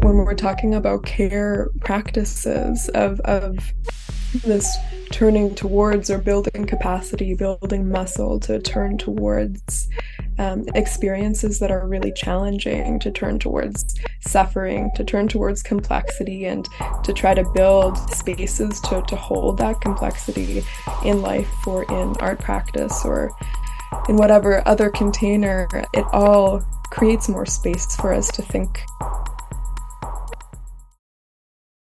when we're talking about care practices of this turning towards or building capacity, building muscle to turn towards experiences that are really challenging, to turn towards suffering, to turn towards complexity, and to try to build spaces to hold that complexity in life or in art practice or in whatever other container. It all creates more space for us to think